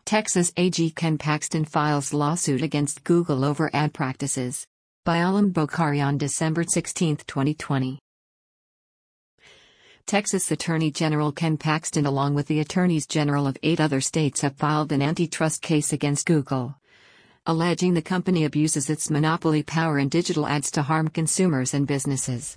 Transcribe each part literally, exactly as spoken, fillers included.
Texas A G Ken Paxton files lawsuit against Google over ad practices. By Alam Bokhari on December sixteenth, twenty twenty. Texas Attorney General Ken Paxton, along with the Attorneys General of eight other states, have filed an antitrust case against Google, alleging the company abuses its monopoly power in digital ads to harm consumers and businesses.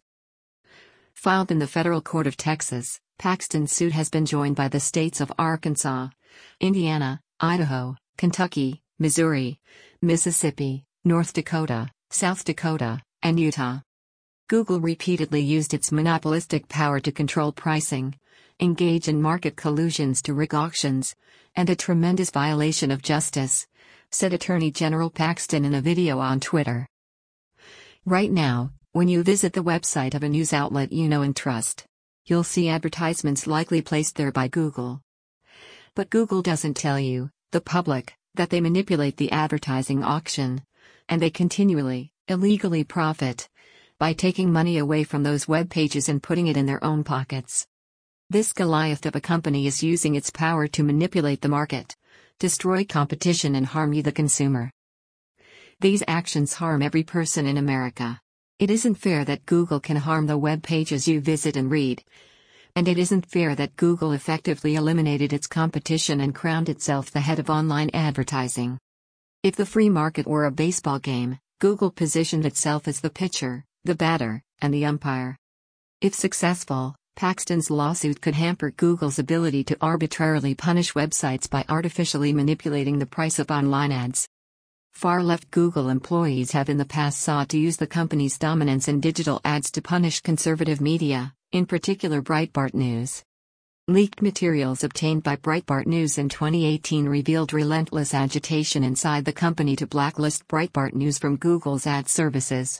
Filed in the Federal Court of Texas, Paxton's suit has been joined by the states of Arkansas, Indiana, Idaho, Kentucky, Missouri, Mississippi, North Dakota, South Dakota, and Utah. Google repeatedly used its monopolistic power to control pricing, engage in market collusions to rig auctions, and a tremendous violation of justice, said Attorney General Paxton in a video on Twitter. Right now, when you visit the website of a news outlet you know and trust, you'll see advertisements likely placed there by Google. But Google doesn't tell you, the public, that they manipulate the advertising auction, and they continually, illegally profit by taking money away from those web pages and putting it in their own pockets. This Goliath of a company is using its power to manipulate the market, destroy competition, and harm you, the consumer. These actions harm every person in America. It isn't fair that Google can harm the web pages you visit and read. And it isn't fair that Google effectively eliminated its competition and crowned itself the head of online advertising. If the free market were a baseball game, Google positioned itself as the pitcher, the batter, and the umpire. If successful, Paxton's lawsuit could hamper Google's ability to arbitrarily punish websites by artificially manipulating the price of online ads. Far-left Google employees have in the past sought to use the company's dominance in digital ads to punish conservative media, in particular Breitbart News. Leaked materials obtained by Breitbart News in twenty eighteen revealed relentless agitation inside the company to blacklist Breitbart News from Google's ad services.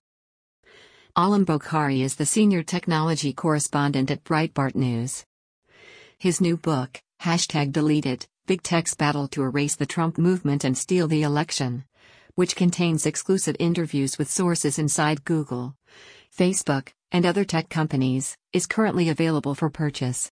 Alam Bokhari is the senior technology correspondent at Breitbart News. His new book, Hashtag Deleted, Big Tech's Battle to Erase the Trump Movement and Steal the Election, which contains exclusive interviews with sources inside Google, Facebook, and other tech companies, is currently available for purchase.